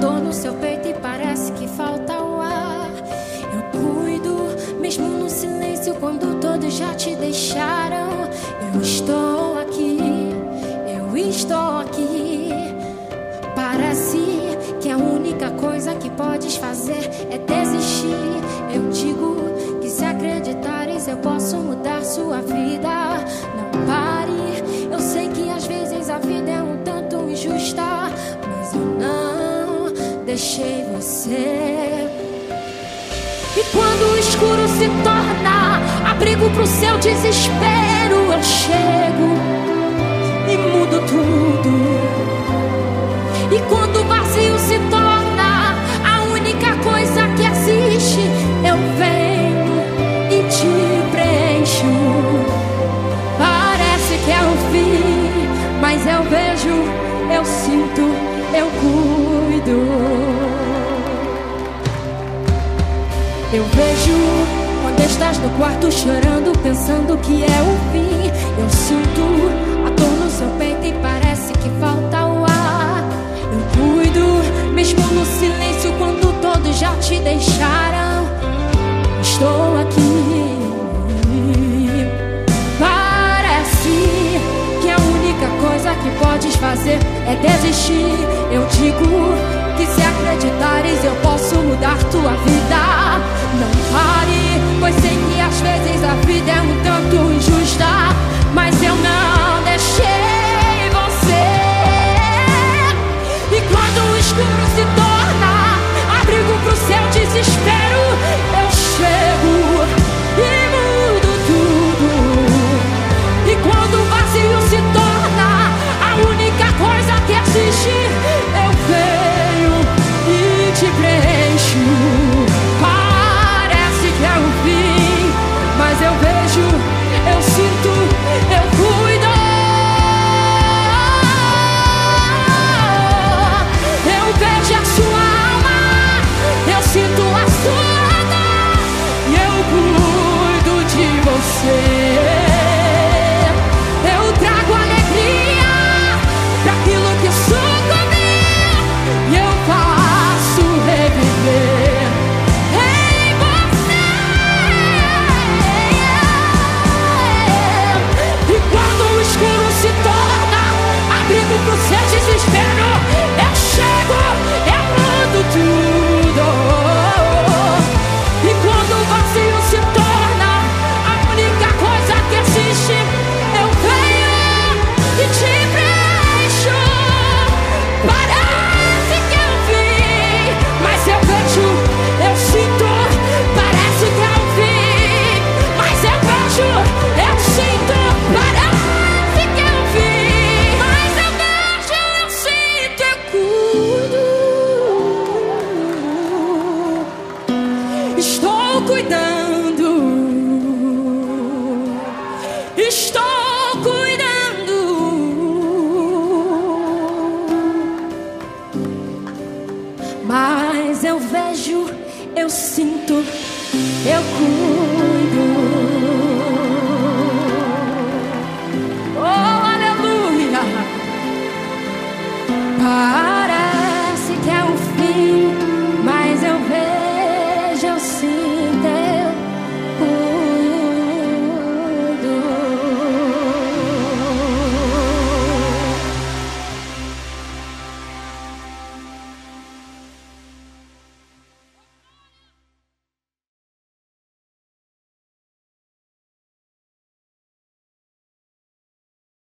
dor no seu peito e parece que falta o ar. Eu cuido, mesmo no silêncio, quando todos já te deixaram. Eu estou aqui, eu estou aqui. Parece que a única coisa que podes fazer é desistir. Eu digo que se acreditares eu posso mudar sua vida. Não pare, eu sei que às vezes a vida é um tanto injusta, mas eu não deixei você. E quando o escuro se torna abrigo pro seu desespero, eu chego e mudo tudo. E quando o vazio se torna a única coisa que existe, eu venho e te preencho. Parece que é o fim, mas eu vejo, eu sinto, eu cuido. Eu vejo quando estás no quarto chorando, pensando que é o fim. Eu sinto a dor no seu peito e parece que falta o ar. Eu cuido, mesmo no silêncio, quando todos já te deixaram. Estou aqui. Parece que a única coisa que podes fazer é desistir. Eu digo que se acreditares eu posso mudar tua vida. Não pare, pois sei que às vezes a vida é um tanto injusta, mas eu não deixei você. E quando o escuro se torna abrigo pro seu desespero, eu chego e mudo tudo. E quando o vazio se torna a única coisa que existe, eu venho e te preencho. Parece que é o fim, mas eu vejo, eu sinto, eu cuido. Eu vejo a sua alma, eu sinto a sua dor, e eu cuido de você. Eu trago alegria pra aquilo que sucumbiu, e eu faço reviver em você. E quando o escuro se torna abrigo pro seu desespero, eu chego, eu mudo tudo. E quando o vazio se torna a única coisa que existe, eu venho e te preencho. Parece que é o fim, mas eu vejo, eu sinto. Parece que é o fim, mas eu vejo, eu sinto. Parece que é o fim, mas eu vejo, eu sinto, eu cuido. Estou cuidando, estou cuidando. Mas eu vejo, eu sinto, eu cuido.